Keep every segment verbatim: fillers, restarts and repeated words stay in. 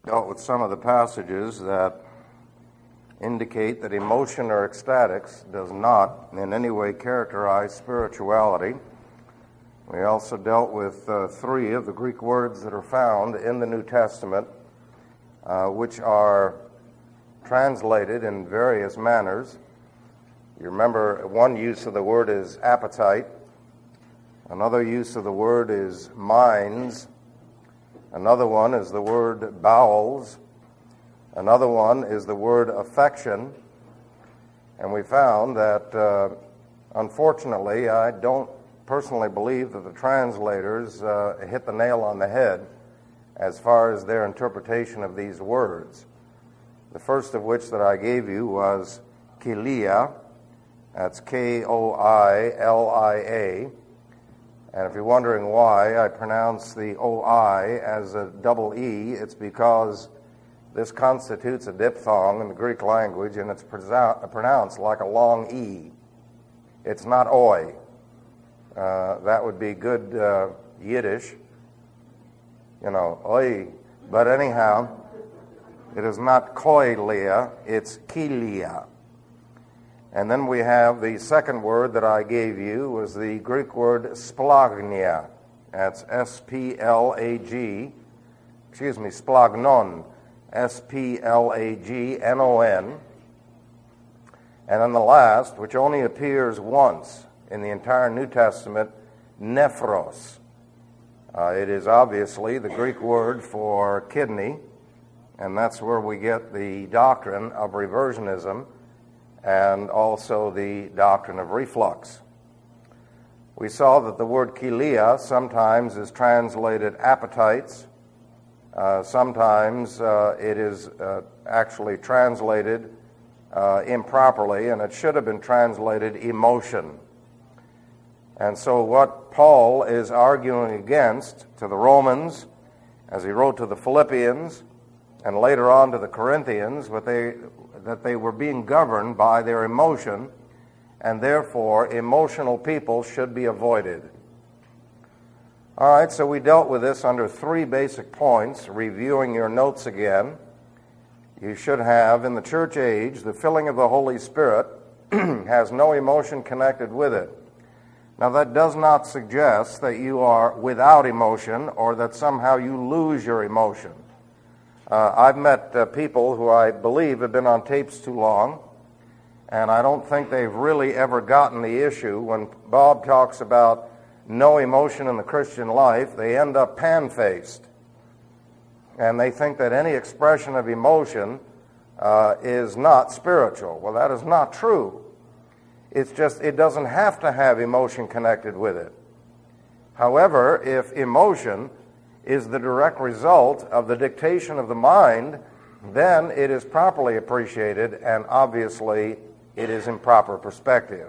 dealt with some of the passages that indicate that emotion or ecstatics does not in any way characterize spirituality. We also dealt with uh, three of the Greek words that are found in the New Testament, uh, which are translated in various manners. You remember one use of the word is appetite. Another use of the word is minds. Another one is the word bowels. Another one is the word affection. And we found that, uh, unfortunately, I don't personally believe that the translators uh, hit the nail on the head as far as their interpretation of these words. The first of which that I gave you was kilia. That's K O I L I A. And if you're wondering why I pronounce the O I as a double E, it's because this constitutes a diphthong in the Greek language, and it's pronounced like a long E. It's not oi. Uh, that would be good uh, Yiddish, you know, oi. But anyhow, it is not koilia, it's kilia. And then we have the second word that I gave you was the Greek word splagnia. That's S P L A G, excuse me, splagnon, S P L A G N O N. And then the last, which only appears once in the entire New Testament, nephros. Uh, it is obviously the Greek word for kidney, and that's where we get the doctrine of reversionism and also the doctrine of reflux. We saw that the word kilia sometimes is translated appetites. Uh, sometimes uh, it is uh, actually translated uh, improperly, and it should have been translated emotion. And so what Paul is arguing against to the Romans, as he wrote to the Philippians, and later on to the Corinthians, what they that they were being governed by their emotion, and therefore emotional people should be avoided. All right, so we dealt with this under three basic points. Reviewing your notes again, you should have, in the church age, the filling of the Holy Spirit has no emotion connected with it. Now, that does not suggest that you are without emotion or that somehow you lose your emotion. Uh, I've met uh, people who I believe have been on tapes too long, and I don't think they've really ever gotten the issue. When Bob talks about no emotion in the Christian life, they end up pan-faced. And they think that any expression of emotion uh, is not spiritual. Well, that is not true. It's just, it doesn't have to have emotion connected with it. However, if emotion is the direct result of the dictation of the mind, then it is properly appreciated, and obviously it is in proper perspective.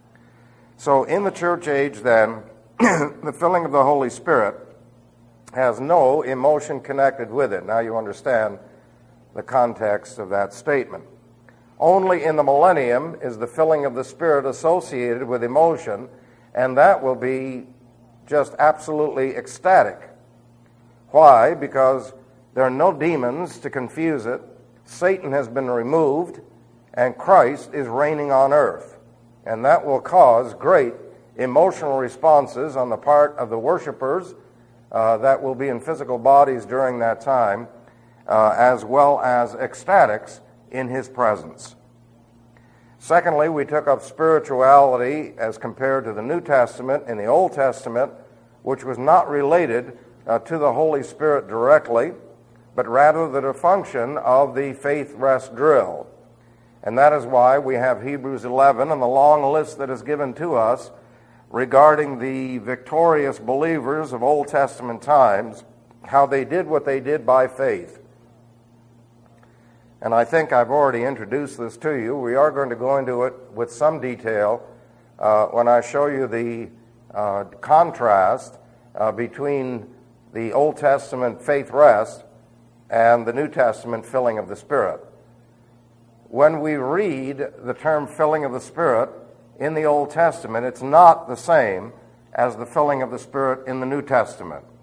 So in the church age, then, the filling of the Holy Spirit has no emotion connected with it. Now you understand the context of that statement. Only in the millennium is the filling of the Spirit associated with emotion, and that will be just absolutely ecstatic. Why? Because there are no demons to confuse it. Satan has been removed, and Christ is reigning on earth. And that will cause great emotional responses on the part of the worshipers uh, that will be in physical bodies during that time, uh, as well as ecstatics in his presence. Secondly, we took up spirituality as compared to the New Testament in the Old Testament, which was not related Uh, to the Holy Spirit directly, but rather the function of the faith rest drill. And that is why we have Hebrews eleven and the long list that is given to us regarding the victorious believers of Old Testament times, how they did what they did by faith. And I think I've already introduced this to you. We are going to go into it with some detail uh, when I show you the uh, contrast uh, between the Old Testament faith rest and the New Testament filling of the Spirit. When we read the term filling of the Spirit in the Old Testament, it's not the same as the filling of the Spirit in the New Testament.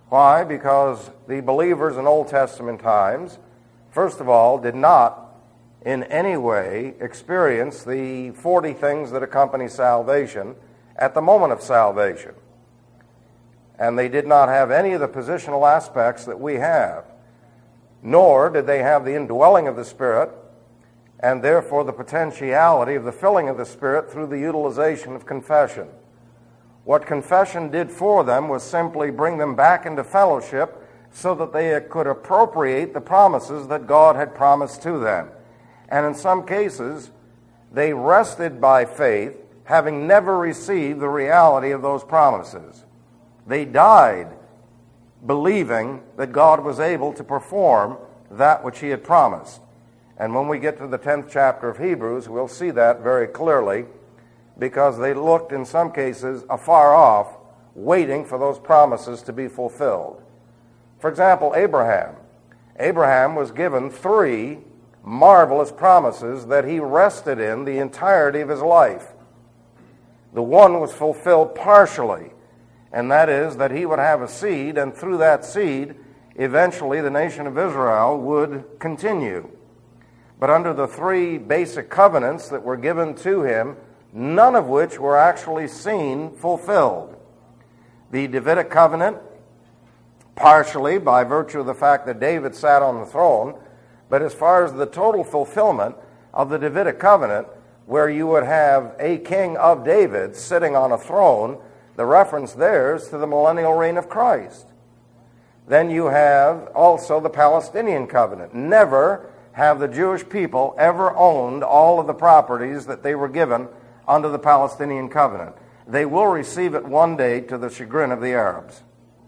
Why? Because the believers in Old Testament times, first of all, did not in any way experience the forty things that accompany salvation at the moment of salvation. And they did not have any of the positional aspects that we have, nor did they have the indwelling of the Spirit, and therefore the potentiality of the filling of the Spirit through the utilization of confession. What confession did for them was simply bring them back into fellowship so that they could appropriate the promises that God had promised to them. And in some cases, they rested by faith, having never received the reality of those promises. They died believing that God was able to perform that which He had promised. And when we get to the tenth chapter of Hebrews, we'll see that very clearly, because they looked in some cases afar off, waiting for those promises to be fulfilled. For example, Abraham. Abraham was given three marvelous promises that he rested in the entirety of his life. The one was fulfilled partially, and that is that he would have a seed, and through that seed, eventually the nation of Israel would continue. But under the three basic covenants that were given to him, none of which were actually seen fulfilled. The Davidic covenant, partially by virtue of the fact that David sat on the throne, but as far as the total fulfillment of the Davidic covenant, where you would have a king of David sitting on a throne, the reference there is to the millennial reign of Christ. Then you have also the Palestinian covenant. Never have the Jewish people ever owned all of the properties that they were given under the Palestinian covenant. They will receive it one day to the chagrin of the Arabs.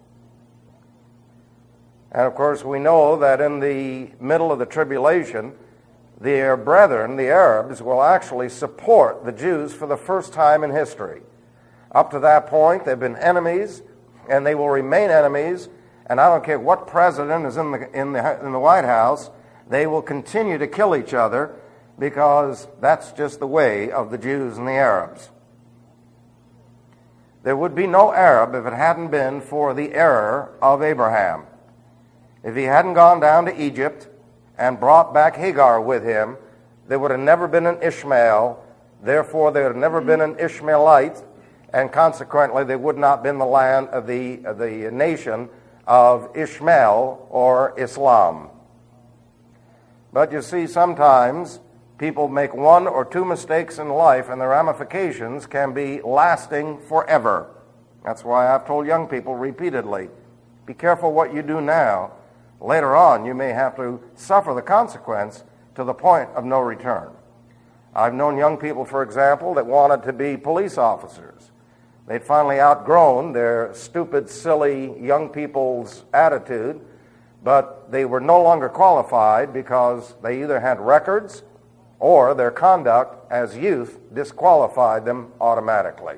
And of course we know that in the middle of the tribulation, their brethren, the Arabs, will actually support the Jews for the first time in history. Up to that point, they've been enemies, and they will remain enemies, and I don't care what president is in the, in the, in the White House, they will continue to kill each other, because that's just the way of the Jews and the Arabs. There would be no Arab if it hadn't been for the error of Abraham. If he hadn't gone down to Egypt and brought back Hagar with him, there would have never been an Ishmael. Therefore, there would have never been an Ishmaelite, and consequently, there would not have been the land of the, of the nation of Ishmael or Islam. But you see, sometimes people make one or two mistakes in life, and the ramifications can be lasting forever. That's why I've told young people repeatedly, be careful what you do now. Later on, you may have to suffer the consequence to the point of no return. I've known young people, for example, that wanted to be police officers. They'd finally outgrown their stupid, silly young people's attitude, but they were no longer qualified because they either had records or their conduct as youth disqualified them automatically.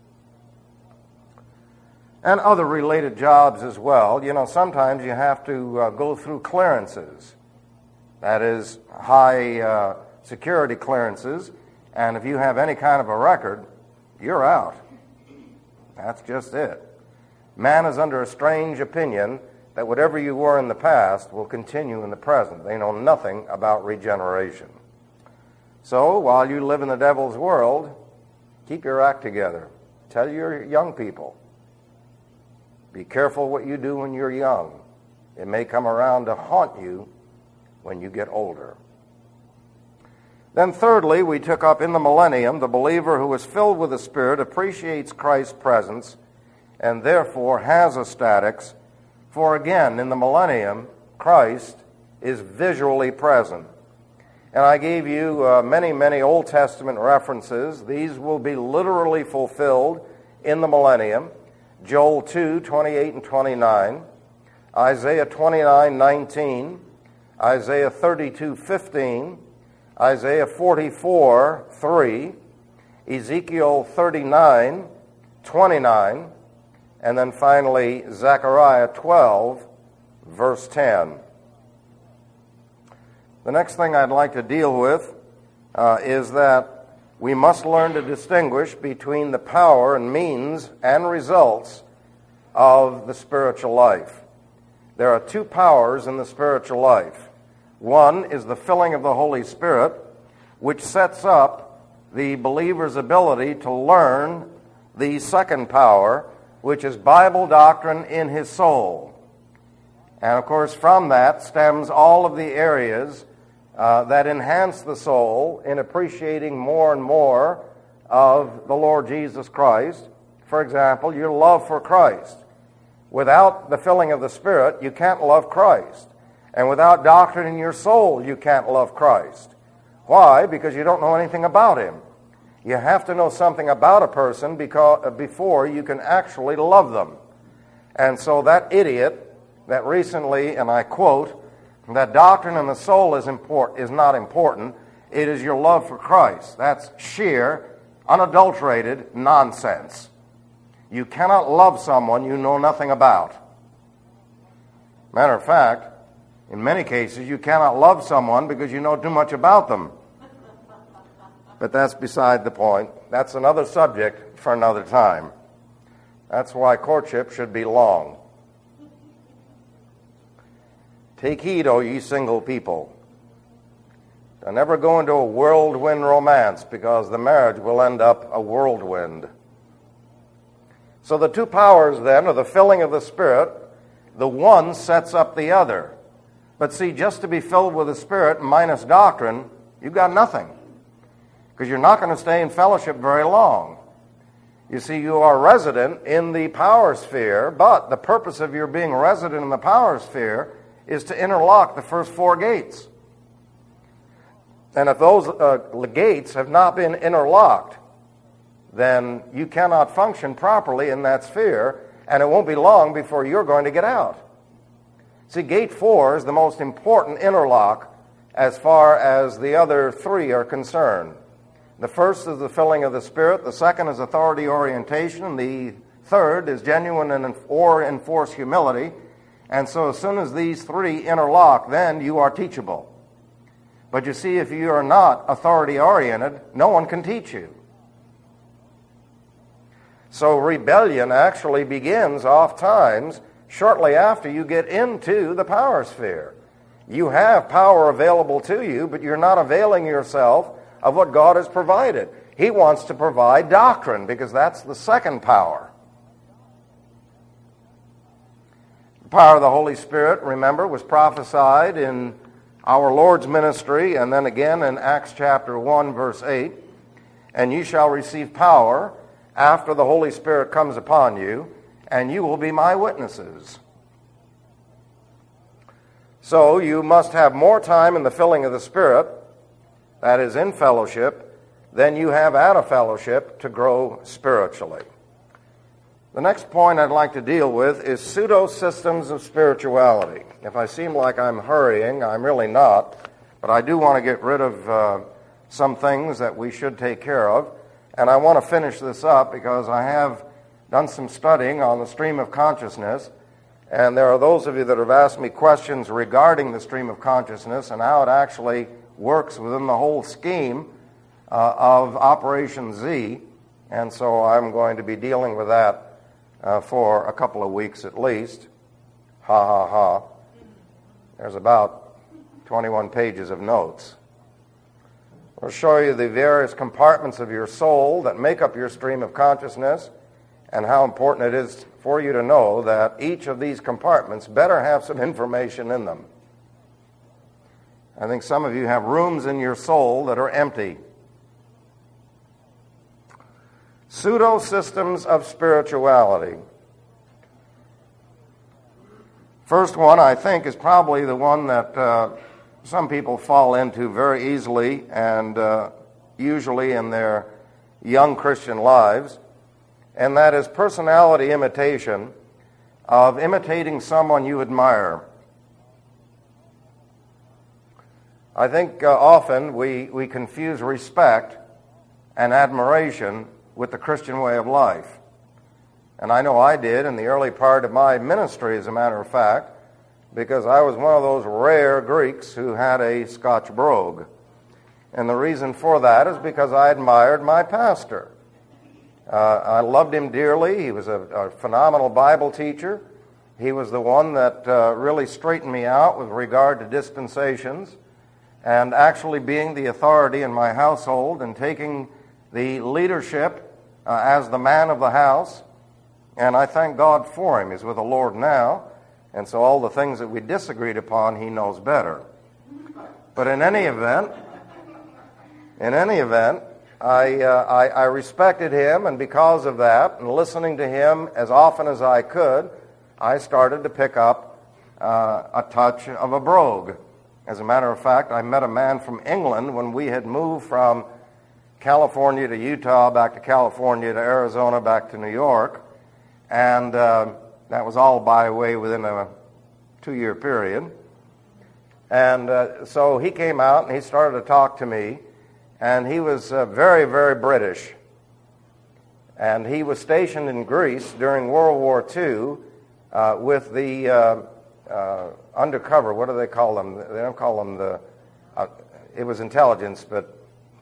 And other related jobs as well. You know, sometimes you have to uh, go through clearances. That is, high uh, security clearances. And if you have any kind of a record, you're out. That's just it. Man is under a strange opinion that whatever you were in the past will continue in the present. They know nothing about regeneration. So, while you live in the devil's world, keep your act together. Tell your young people, be careful what you do when you're young. It may come around to haunt you when you get older. Then thirdly, we took up in the millennium, the believer who is filled with the Spirit appreciates Christ's presence and therefore has a statics, for again, in the millennium, Christ is visually present. And I gave you uh, many, many Old Testament references. These will be literally fulfilled in the millennium. Joel two, twenty-eight and twenty-nine, Isaiah twenty-nine, nineteen, Isaiah thirty-two, fifteen, Isaiah forty-four, three, Ezekiel thirty-nine, twenty-nine, and then finally Zechariah twelve, verse ten. The next thing I'd like to deal with uh, is that we must learn to distinguish between the power and means and results of the spiritual life. there are two powers in the spiritual life. One is the filling of the Holy Spirit, which sets up the believer's ability to learn the second power, which is Bible doctrine in his soul. And of course, from that stems all of the areas uh, that enhance the soul in appreciating more and more of the Lord Jesus Christ. For example, your love for Christ. Without the filling of the Spirit, you can't love Christ. And without doctrine in your soul, you can't love Christ. Why? Because you don't know anything about him. You have to know something about a person because, before you can actually love them. And so that idiot that recently, and I quote, that doctrine in the soul is import, is not important. It is your love for Christ. That's sheer, unadulterated nonsense. You cannot love someone you know nothing about. Matter of fact, in many cases, you cannot love someone because you know too much about them. But that's beside the point. That's another subject for another time. That's why courtship should be long. Take heed, O ye single people. Don't ever go into a whirlwind romance, because the marriage will end up a whirlwind. So the two powers then are the filling of the Spirit. The one sets up the other. But see, just to be filled with the Spirit minus doctrine, you've got nothing. Because you're not going to stay in fellowship very long. You see, you are resident in the power sphere, but the purpose of your being resident in the power sphere is to interlock the first four gates. And if those uh, gates have not been interlocked, then you cannot function properly in that sphere, and it won't be long before you're going to get out. See, gate four is the most important interlock as far as the other three are concerned. The first is the filling of the Spirit, the second is authority orientation, and the third is genuine and or enforced humility. And so as soon as these three interlock, then you are teachable. But you see, if you are not authority-oriented, no one can teach you. So rebellion actually begins oft-times shortly after you get into the power sphere. You have power available to you, but you're not availing yourself of what God has provided. He wants to provide doctrine, because that's the second power. The power of the Holy Spirit, remember, was prophesied in our Lord's ministry, and then again in Acts chapter one, verse eight. And you shall receive power after the Holy Spirit comes upon you, and you will be my witnesses. So you must have more time in the filling of the Spirit, that is, in fellowship, than you have out of fellowship to grow spiritually. The next point I'd like to deal with is pseudo-systems of spirituality. If I seem like I'm hurrying, I'm really not, but I do want to get rid of uh, some things that we should take care of, and I want to finish this up because I have done some studying on the stream of consciousness, and there are those of you that have asked me questions regarding the stream of consciousness and how it actually works within the whole scheme uh, of Operation Z, and so I'm going to be dealing with that Uh, for a couple of weeks at least. Ha, ha, ha. There's about twenty-one pages of notes. We'll show you the various compartments of your soul that make up your stream of consciousness, and how important it is for you to know that each of these compartments better have some information in them. I think some of you have rooms in your soul that are empty. Pseudo-systems of spirituality. First one, I think, is probably the one that uh, some people fall into very easily and uh, usually in their young Christian lives, and that is personality imitation, of imitating someone you admire. I think uh, often we, we confuse respect and admiration with the Christian way of life. And I know I did in the early part of my ministry, as a matter of fact, because I was one of those rare Greeks who had a Scotch brogue. And the reason for that is because I admired my pastor. Uh, I loved him dearly. He was a, a phenomenal Bible teacher. He was the one that uh, really straightened me out with regard to dispensations and actually being the authority in my household and taking the leadership uh, as the man of the house. And I thank God for him. He's with the Lord now. And so all the things that we disagreed upon, he knows better. But in any event, in any event, I, uh, I, I respected him, and because of that, and listening to him as often as I could, I started to pick up uh, a touch of a brogue. As a matter of fact, I met a man from England when we had moved from California to Utah, back to California to Arizona, back to New York, and uh, that was all by way within a two-year period. And uh, so he came out and he started to talk to me, and he was uh, very, very British. And he was stationed in Greece during World War Two uh, with the uh, uh, undercover, what do they call them? They don't call them the, uh, it was intelligence, but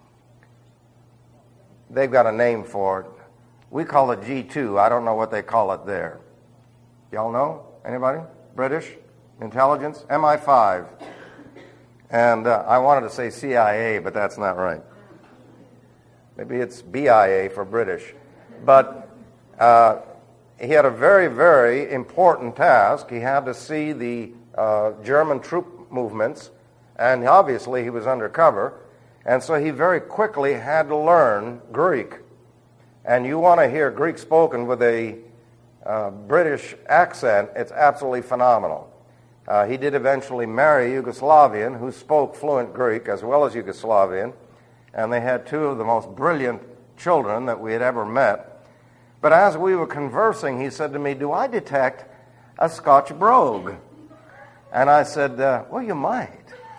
they've got a name for it. We call it G two. I don't know what they call it there. Y'all know? Anybody? British? Intelligence? M I five. And uh, I wanted to say C I A, but that's not right. Maybe it's B I A for British. But uh, he had a very, very important task. He had to see the uh, German troop movements, and obviously he was undercover. And so he very quickly had to learn Greek. And you want to hear Greek spoken with a uh, British accent, it's absolutely phenomenal. Uh, he did eventually marry a Yugoslavian who spoke fluent Greek as well as Yugoslavian, and they had two of the most brilliant children that we had ever met. But as we were conversing, he said to me, "Do I detect a Scotch brogue?" And I said, uh, well, you might.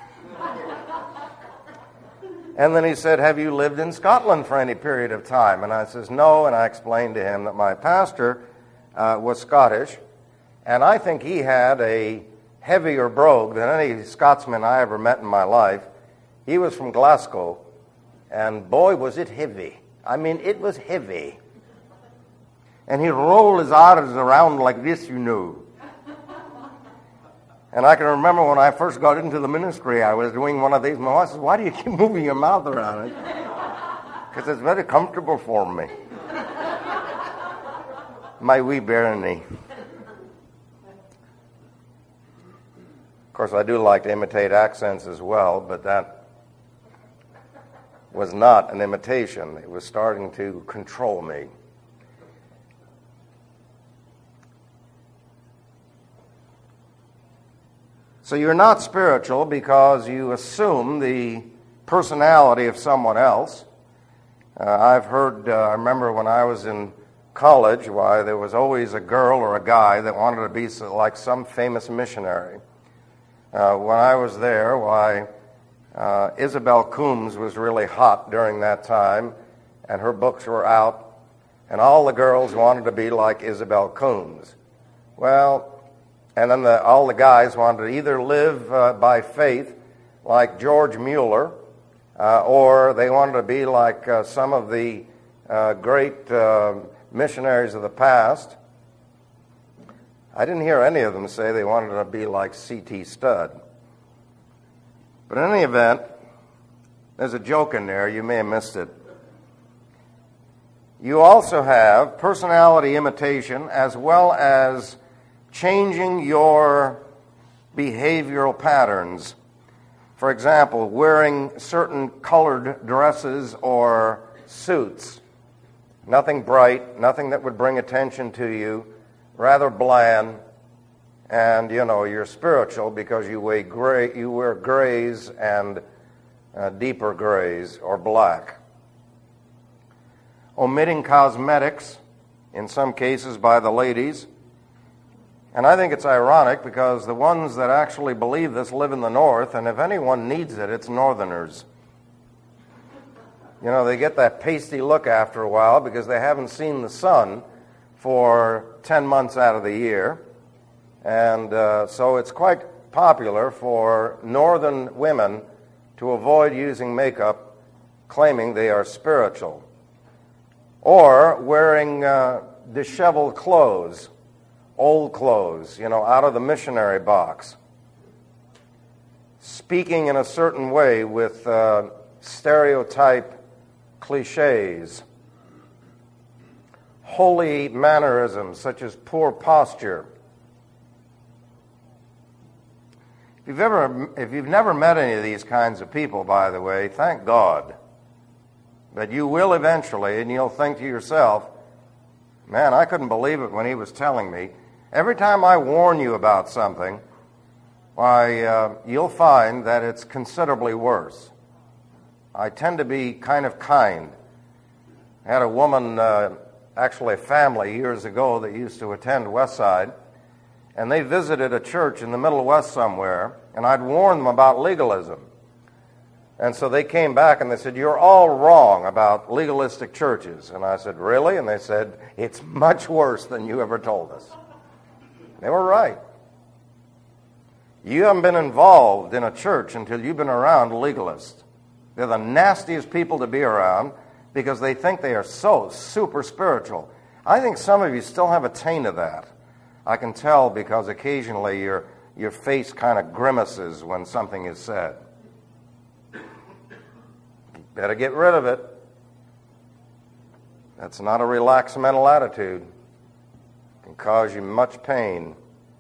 And then he said, "Have you lived in Scotland for any period of time?" And I says, "No," and I explained to him that my pastor uh, was Scottish, and I think he had a heavier brogue than any Scotsman I ever met in my life. He was from Glasgow, and boy, was it heavy. I mean, it was heavy. And he'd roll his arms around like this, you know. And I can remember when I first got into the ministry, I was doing one of these. My wife says, "Why do you keep moving your mouth around?" Because it's very comfortable for me. My wee bairnie. Of course, I do like to imitate accents as well, but that was not an imitation. It was starting to control me. So you're not spiritual because you assume the personality of someone else. Uh, I've heard, uh, I remember when I was in college, why there was always a girl or a guy that wanted to be like some famous missionary. Uh, when I was there, why uh, Isabel Coombs was really hot during that time, and her books were out, and all the girls wanted to be like Isabel Coombs. Well, and then the, all the guys wanted to either live uh, by faith like George Mueller, uh, or they wanted to be like uh, some of the uh, great uh, missionaries of the past. I didn't hear any of them say they wanted to be like C T Studd. But in any event, there's a joke in there. You may have missed it. You also have personality imitation as well as changing your behavioral patterns. For example, wearing certain colored dresses or suits. Nothing bright, nothing that would bring attention to you, rather bland, and, you know, you're spiritual because you wear gray, you wear grays and uh, deeper grays or black. Omitting cosmetics, in some cases by the ladies. And I think it's ironic because the ones that actually believe this live in the north, and if anyone needs it, it's northerners. You know, they get that pasty look after a while because they haven't seen the sun for ten months out of the year. And uh, so it's quite popular for northern women to avoid using makeup, claiming they are spiritual. Or wearing uh, disheveled clothes, old clothes, you know, out of the missionary box. Speaking in a certain way with uh, stereotype cliches. Holy mannerisms such as poor posture. If you've ever, if you've never met any of these kinds of people, by the way, thank God. But you will eventually, and you'll think to yourself, man, I couldn't believe it when he was telling me. Every time I warn you about something, why, uh, you'll find that it's considerably worse. I tend to be kind of kind. I had a woman, uh, actually a family years ago that used to attend Westside, and they visited a church in the Middle West somewhere, and I'd warned them about legalism. And so they came back and they said, you're all wrong about legalistic churches. And I said, really? And they said, it's much worse than you ever told us. They were right. You haven't been involved in a church until you've been around legalists. They're the nastiest people to be around because they think they are so super spiritual. I think some of you still have a taint of that. I can tell because occasionally your your face kind of grimaces when something is said. You better get rid of it. That's not a relaxed mental attitude. It can cause you much pain.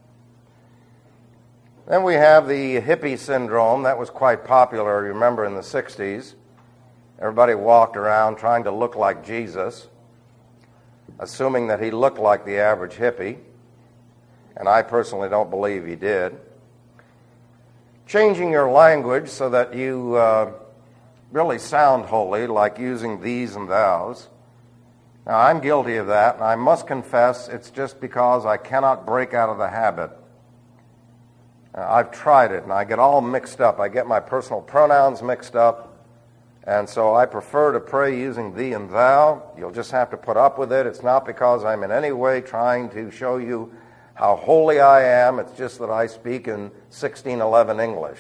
Then we have the hippie syndrome. That was quite popular, remember, in the sixties. Everybody walked around trying to look like Jesus, assuming that he looked like the average hippie. And I personally don't believe he did. Changing your language so that you uh, really sound holy, like using these and thous. Now, I'm guilty of that, and I must confess it's just because I cannot break out of the habit. Uh, I've tried it, and I get all mixed up. I get my personal pronouns mixed up, and so I prefer to pray using thee and thou. You'll just have to put up with it. It's not because I'm in any way trying to show you how holy I am. It's just that I speak in sixteen eleven English.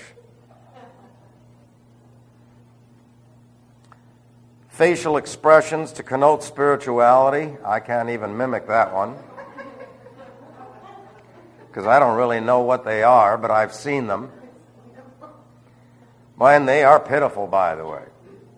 Facial expressions to connote spirituality. I can't even mimic that one because I don't really know what they are, but I've seen them. And they are pitiful, by the way.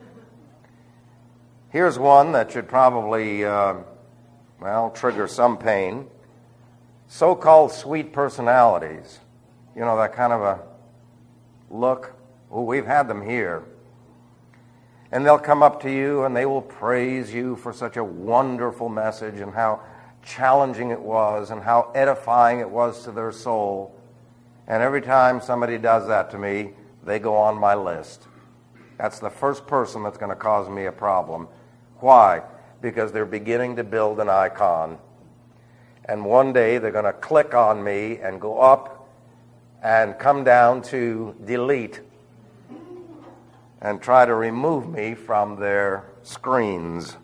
Here's one that should probably, uh, well, trigger some pain. So-called sweet personalities. You know, that kind of a look. Oh, we've had them here. And they'll come up to you and they will praise you for such a wonderful message and how challenging it was and how edifying it was to their soul. And every time somebody does that to me, they go on my list. That's the first person that's going to cause me a problem. Why? Because they're beginning to build an icon. And one day they're going to click on me and go up and come down to delete and try to remove me from their screens.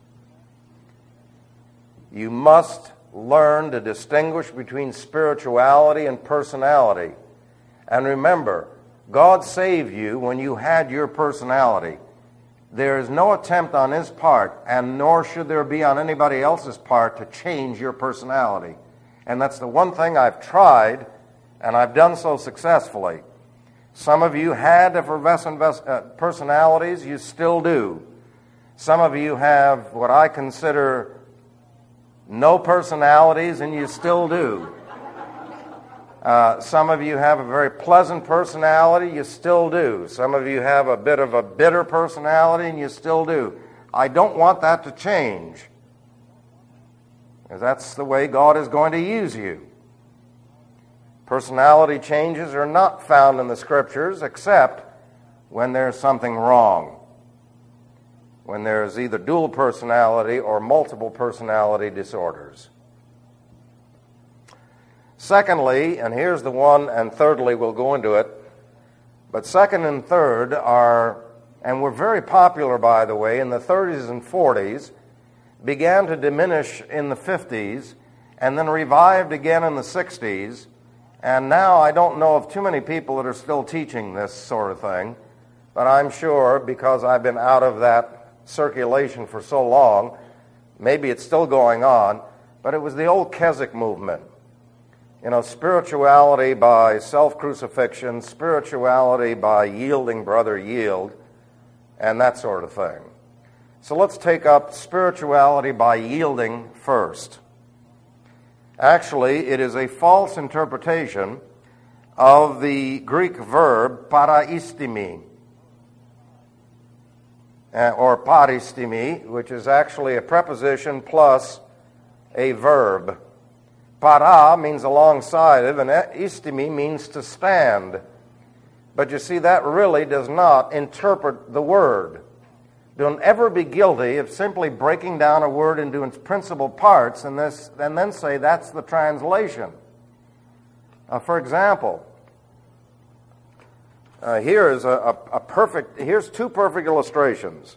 You must learn to distinguish between spirituality and personality. And remember, God saved you when you had your personality. There is no attempt on his part, and nor should there be on anybody else's part, to change your personality. And that's the one thing I've tried, and I've done so successfully. Some of you had effervescent uh, personalities, you still do. Some of you have what I consider no personalities, and you still do. Uh, some of you have a very pleasant personality, you still do. Some of you have a bit of a bitter personality, and you still do. I don't want that to change, because that's the way God is going to use you. Personality changes are not found in the Scriptures except when there's something wrong, when there's either dual personality or multiple personality disorders. Secondly, and here's the one, and thirdly, we'll go into it, but second and third are, and were very popular, by the way, in the thirties and forties, began to diminish in the fifties, and then revived again in the sixties, and now I don't know of too many people that are still teaching this sort of thing, but I'm sure, because I've been out of that circulation for so long, maybe it's still going on, but it was the old Keswick movement. You know, spirituality by self-crucifixion, spirituality by yielding, brother, yield, and that sort of thing. So let's take up spirituality by yielding first. Actually, it is a false interpretation of the Greek verb paraistimi, or paristimi, which is actually a preposition plus a verb. Para means alongside of, and istimi means to stand. But you see, that really does not interpret the word. Don't ever be guilty of simply breaking down a word into its principal parts and, this, and then say that's the translation. Uh, for example, uh, here is a, a, a perfect, here's two perfect illustrations.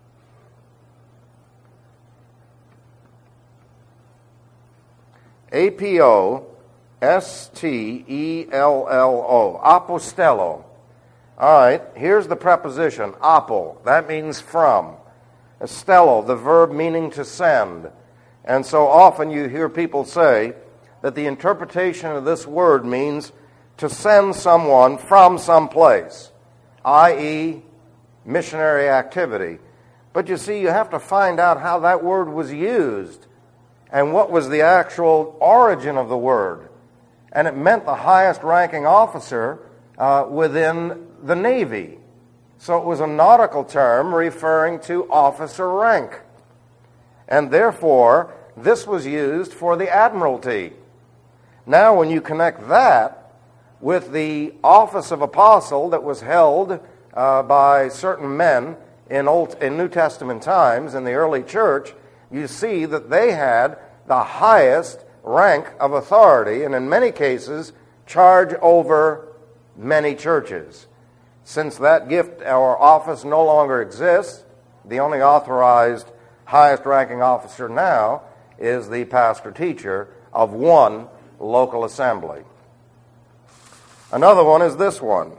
A P O S T E L L O, apostello. All right, here's the preposition, apo. That means from. Stello, the verb meaning to send. And so often you hear people say that the interpretation of this word means to send someone from some place, that is missionary activity. But you see, you have to find out how that word was used and what was the actual origin of the word. And it meant the highest ranking officer uh, within the Navy. So it was a nautical term referring to officer rank. And therefore, this was used for the admiralty. Now, when you connect that with the office of apostle that was held uh, by certain men in Old in New Testament times in the early church, you see that they had the highest rank of authority, and in many cases, charge over many churches. Since that gift or office no longer exists, the only authorized highest ranking officer now is the pastor-teacher of one local assembly. Another one is this one.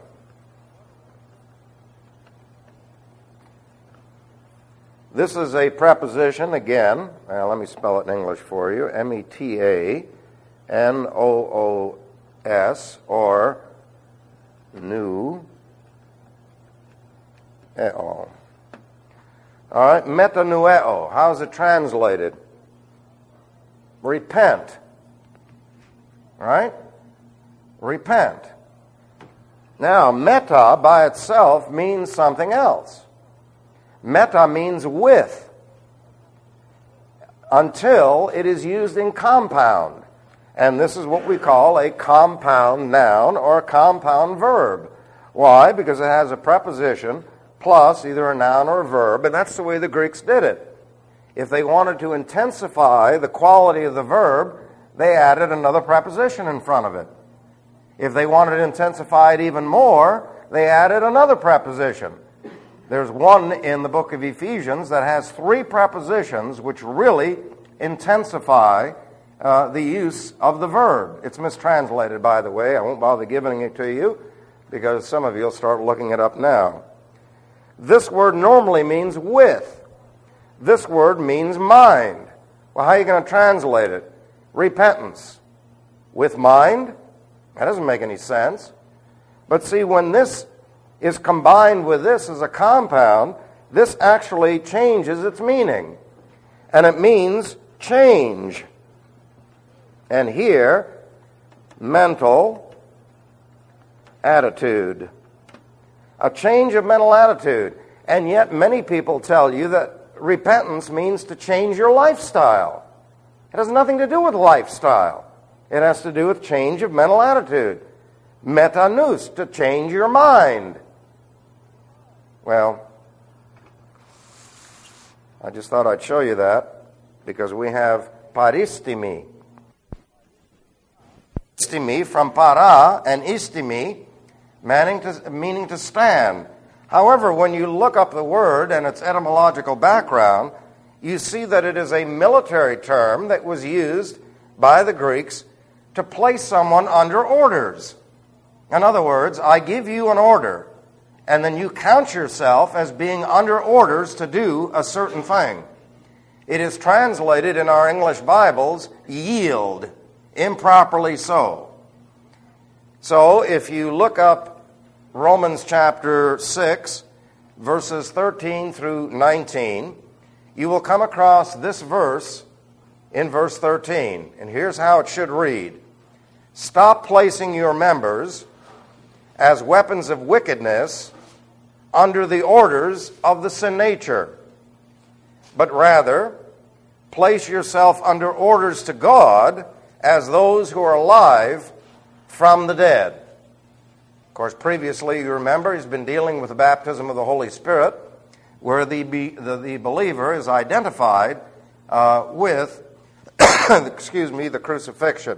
This is a preposition, again. Now, let me spell it in English for you. M E T A N O O S, or new. All right, metanoeo. How is it translated? Repent. Right? Repent. Now, meta by itself means something else. Meta means with, until it is used in compound. And this is what we call a compound noun or a compound verb. Why? Because it has a preposition plus either a noun or a verb, and that's the way the Greeks did it. If they wanted to intensify the quality of the verb, they added another preposition in front of it. If they wanted to intensify it even more, they added another preposition. There's one in the book of Ephesians that has three prepositions which really intensify uh, the use of the verb. It's mistranslated, by the way. I won't bother giving it to you because some of you will start looking it up now. This word normally means with. This word means mind. Well, how are you going to translate it? Repentance. With mind? That doesn't make any sense. But see, when this is combined with this as a compound, this actually changes its meaning. And it means change. And here, mental attitude. A change of mental attitude. And yet many people tell you that repentance means to change your lifestyle. It has nothing to do with lifestyle. It has to do with change of mental attitude. Metanous, to change your mind. Well, I just thought I'd show you that because we have paristimi. Istimi from para and istimi, meaning to, meaning to stand. However, when you look up the word and its etymological background, you see that it is a military term that was used by the Greeks to place someone under orders. In other words, I give you an order, and then you count yourself as being under orders to do a certain thing. It is translated in our English Bibles, yield. Improperly so. So if you look up Romans chapter six, verses thirteen through nineteen, you will come across this verse in verse thirteen. And here's how it should read. Stop placing your members as weapons of wickedness under the orders of the sin nature, but rather place yourself under orders to God as those who are alive from the dead. Of course, previously, you remember, he's been dealing with the baptism of the Holy Spirit, where the, the, the believer is identified uh, with, excuse me, the crucifixion.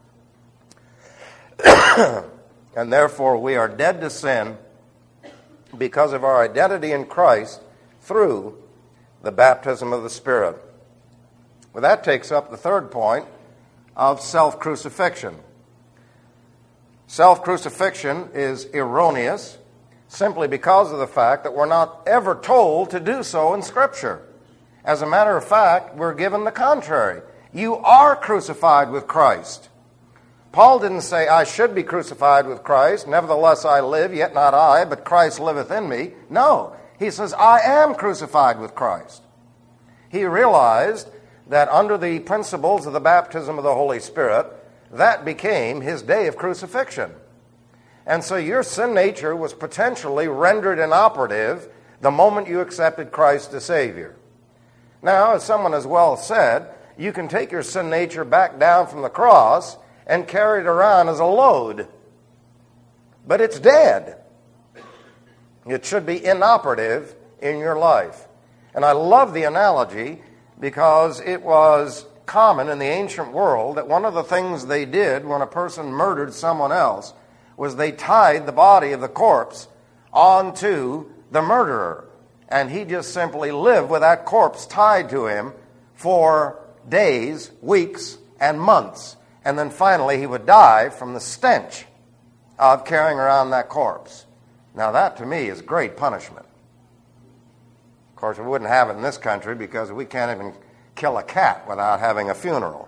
And therefore, we are dead to sin because of our identity in Christ through the baptism of the Spirit. Well, that takes up the third point of self-crucifixion. Self-crucifixion is erroneous simply because of the fact that we're not ever told to do so in Scripture. As a matter of fact, we're given the contrary. You are crucified with Christ. Paul didn't say, I should be crucified with Christ, nevertheless I live, yet not I, but Christ liveth in me. No, he says, I am crucified with Christ. He realized that under the principles of the baptism of the Holy Spirit, that became his day of crucifixion. And so your sin nature was potentially rendered inoperative the moment you accepted Christ as Savior. Now, as someone has well said, you can take your sin nature back down from the cross and carry it around as a load. But it's dead. It should be inoperative in your life. And I love the analogy because it was common in the ancient world that one of the things they did when a person murdered someone else was they tied the body of the corpse onto the murderer. And he just simply lived with that corpse tied to him for days, weeks, and months. And then finally he would die from the stench of carrying around that corpse. Now that to me is great punishment. Of course, we wouldn't have it in this country because we can't even kill a cat without having a funeral.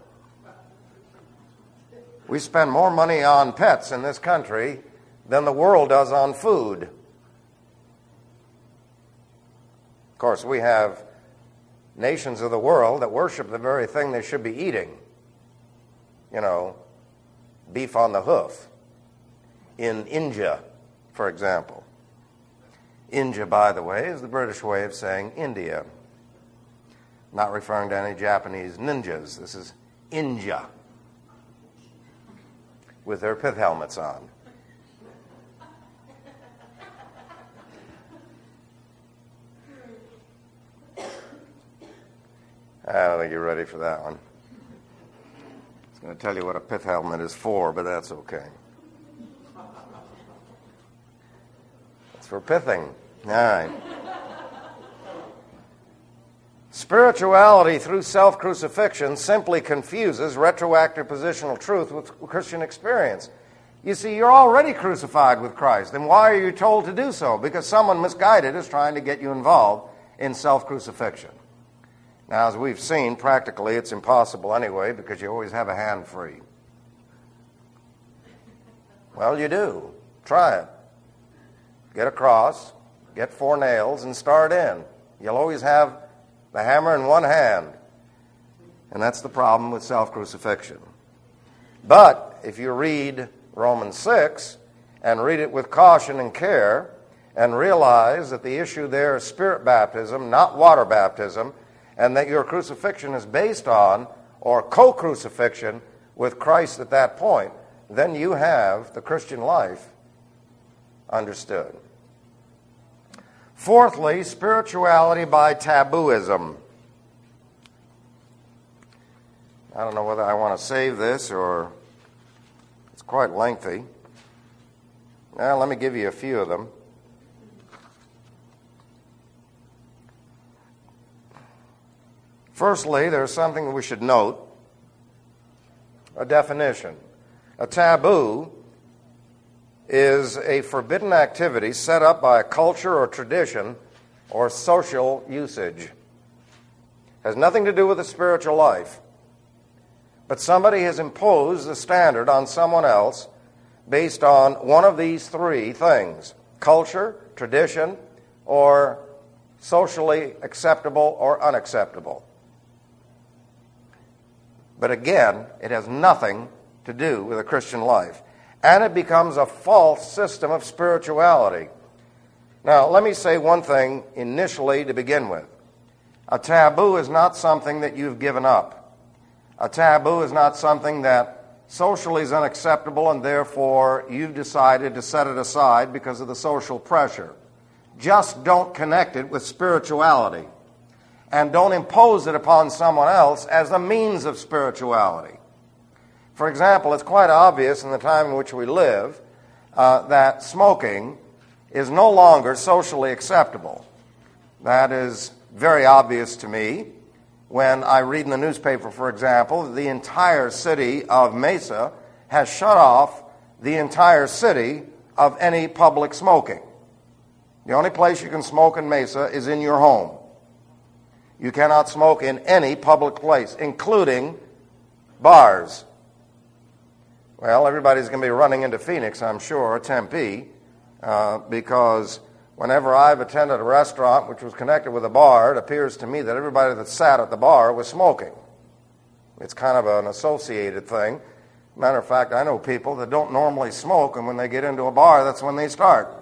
We spend more money on pets in this country than the world does on food. Of course, we have nations of the world that worship the very thing they should be eating. You know, beef on the hoof. In India, for example. India, by the way, is the British way of saying India. Not referring to any Japanese ninjas. This is India. With their pith helmets on. I don't think you're ready for that one. I'm going to tell you what a pith helmet is for, but that's okay. It's for pithing. All right. Spirituality through self-crucifixion simply confuses retroactive positional truth with Christian experience. You see, you're already crucified with Christ. Then why are you told to do so? Because someone misguided is trying to get you involved in self-crucifixion. Now, as we've seen, practically it's impossible anyway because you always have a hand free. Well, you do. Try it. Get a cross, get four nails, and start in. You'll always have the hammer in one hand. And that's the problem with self-crucifixion. But if you read Romans six and read it with caution and care and realize that the issue there is spirit baptism, not water baptism, and that your crucifixion is based on or co-crucifixion with Christ at that point, then you have the Christian life understood. Fourthly, spirituality by tabooism. I don't know whether I want to save this or it's quite lengthy. Now, let me give you a few of them. Firstly, there's something we should note, a definition. A taboo is a forbidden activity set up by a culture or tradition or social usage. Has nothing to do with the spiritual life. But somebody has imposed a standard on someone else based on one of these three things: culture, tradition, or socially acceptable or unacceptable. But again, it has nothing to do with a Christian life. And it becomes a false system of spirituality. Now, let me say one thing initially to begin with. A taboo is not something that you've given up. A taboo is not something that socially is unacceptable and therefore you've decided to set it aside because of the social pressure. Just don't connect it with spirituality. And don't impose it upon someone else as a means of spirituality. For example, it's quite obvious in the time in which we live uh, that smoking is no longer socially acceptable. That is very obvious to me when I read in the newspaper, for example, the entire city of Mesa has shut off the entire city of any public smoking. The only place you can smoke in Mesa is in your home. You cannot smoke in any public place, including bars. Well, everybody's going to be running into Phoenix, I'm sure, or Tempe, uh, because whenever I've attended a restaurant which was connected with a bar, it appears to me that everybody that sat at the bar was smoking. It's kind of an associated thing. Matter of fact, I know people that don't normally smoke, and when they get into a bar, that's when they start.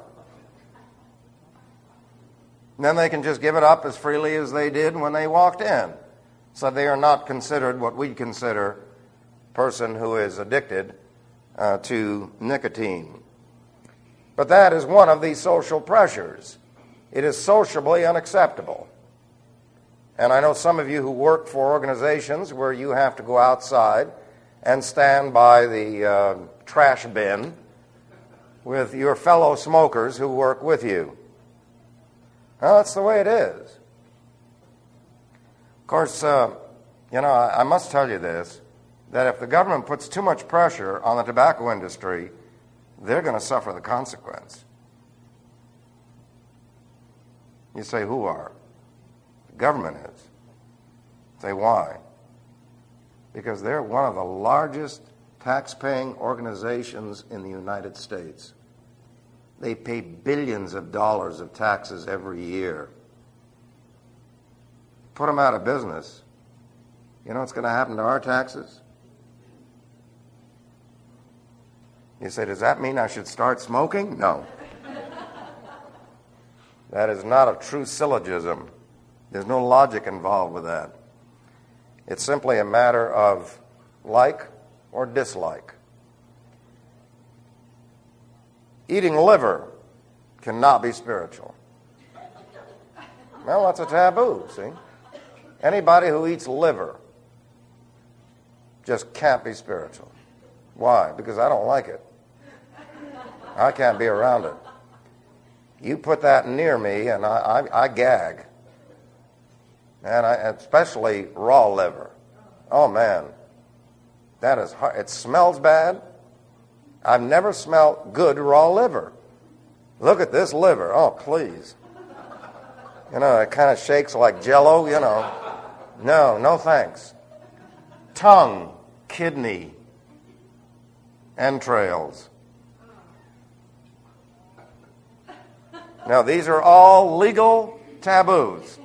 And then they can just give it up as freely as they did when they walked in. So they are not considered what we consider a person who is addicted uh, to nicotine. But that is one of these social pressures. It is sociably unacceptable. And I know some of you who work for organizations where you have to go outside and stand by the uh, trash bin with your fellow smokers who work with you. Well, that's the way it is. Of course, uh, you know, I, I must tell you this, that if the government puts too much pressure on the tobacco industry, they're going to suffer the consequence. You say, who are? The government is. Say, why? Because they're one of the largest tax-paying organizations in the United States. They pay billions of dollars of taxes every year. Put them out of business. You know what's going to happen to our taxes? You say, does that mean I should start smoking? No. That is not a true syllogism. There's no logic involved with that. It's simply a matter of like or dislike. Eating liver cannot be spiritual. Well, that's a taboo, see? Anybody who eats liver just can't be spiritual. Why? Because I don't like it. I can't be around it. You put that near me and I, I, I gag. And I, especially raw liver. Oh, man. That is hard. It smells bad. I've never smelled good raw liver. Look at this liver. Oh, please. You know, it kind of shakes like Jell-O, you know. No, no thanks. Tongue, kidney, entrails. Now, these are all legal taboos.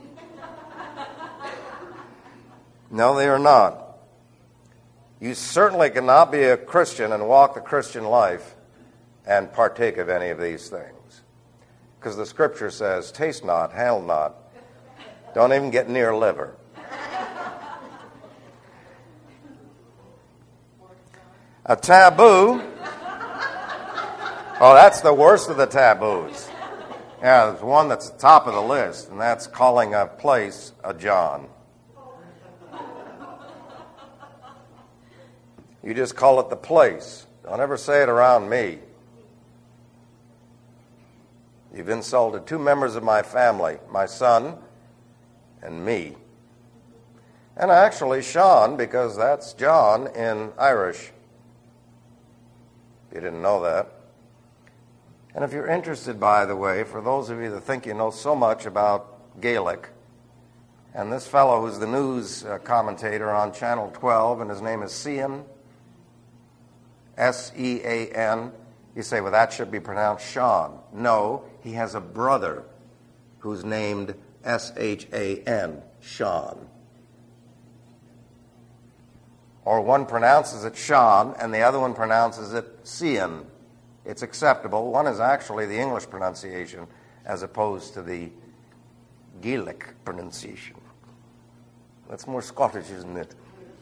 No, they are not. You certainly cannot be a Christian and walk the Christian life and partake of any of these things. Because the Scripture says, taste not, handle not. Don't even get near liver. A taboo. Oh, that's the worst of the taboos. Yeah, there's one that's top of the list, and that's calling a place a John. You just call it the place. Don't ever say it around me. You've insulted two members of my family, my son and me. And actually Sean, because that's John in Irish. You didn't know that. And if you're interested, by the way, for those of you that think you know so much about Gaelic, And this fellow who's the news uh, commentator on Channel twelve, and his name is Sean, S E A N. You say, well, that should be pronounced Sean. No, he has a brother who's named S H A N, Sean. Or one pronounces it Sean, and the other one pronounces it Sean. It's acceptable. One is actually the English pronunciation as opposed to the Gaelic pronunciation. That's more Scottish, isn't it?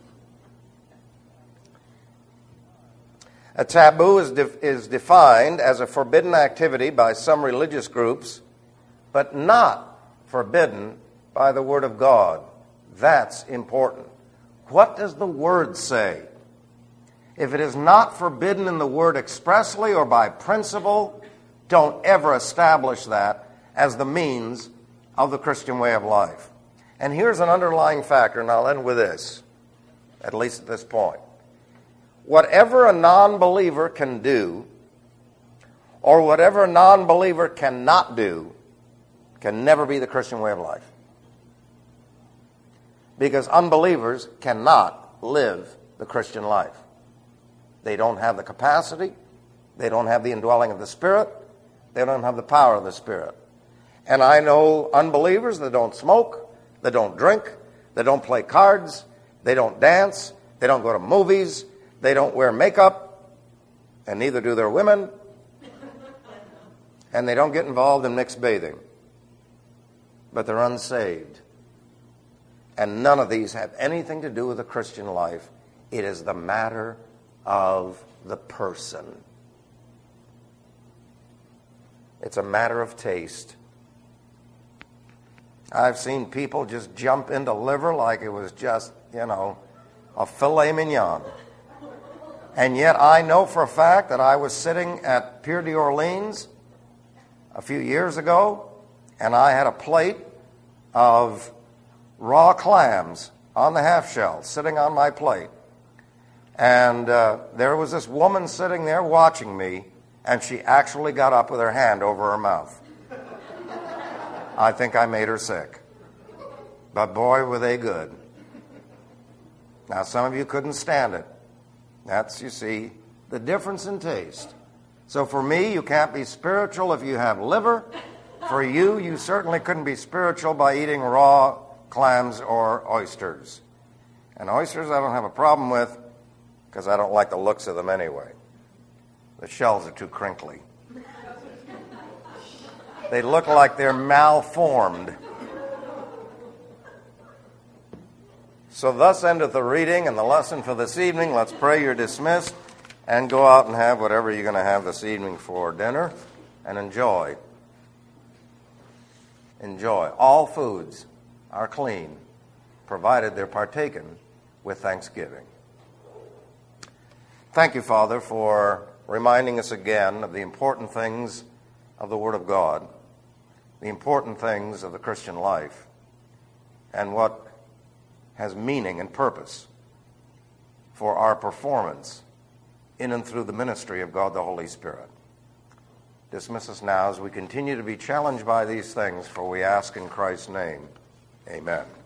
A taboo is, de- is defined as a forbidden activity by some religious groups, but not forbidden by the Word of God. That's important. What does the Word say? If it is not forbidden in the Word expressly or by principle, don't ever establish that as the means of the Christian way of life. And here's an underlying factor, and I'll end with this, at least at this point. Whatever a non-believer can do, or whatever a non-believer cannot do, can never be the Christian way of life. Because unbelievers cannot live the Christian life. They don't have the capacity, they don't have the indwelling of the Spirit, they don't have the power of the Spirit. And I know unbelievers that don't smoke, they don't drink, they don't play cards, they don't dance, they don't go to movies, they don't wear makeup, and neither do their women, and they don't get involved in mixed bathing. But they're unsaved. And none of these have anything to do with the Christian life. It is the matter of the person. It's a matter of taste. I've seen people just jump into liver like it was just, you know, a filet mignon. And yet I know for a fact that I was sitting at Pier d'Orleans a few years ago, and I had a plate of raw clams on the half shell sitting on my plate. And uh, there was this woman sitting there watching me, and she actually got up with her hand over her mouth. I think I made her sick. But boy, were they good. Now, some of you couldn't stand it. That's, you see, the difference in taste. So for me, you can't be spiritual if you have liver. For you, you certainly couldn't be spiritual by eating raw clams or oysters. And oysters I don't have a problem with because I don't like the looks of them anyway. The shells are too crinkly. They look like they're malformed. So thus endeth the reading and the lesson for this evening. Let's pray you're dismissed and go out and have whatever you're going to have this evening for dinner and enjoy. Enjoy. All foods are clean, provided they're partaken with thanksgiving. Thank you, Father, for reminding us again of the important things of the Word of God, the important things of the Christian life, and what has meaning and purpose for our performance in and through the ministry of God the Holy Spirit. Dismiss us now as we continue to be challenged by these things, for we ask in Christ's name. Amen.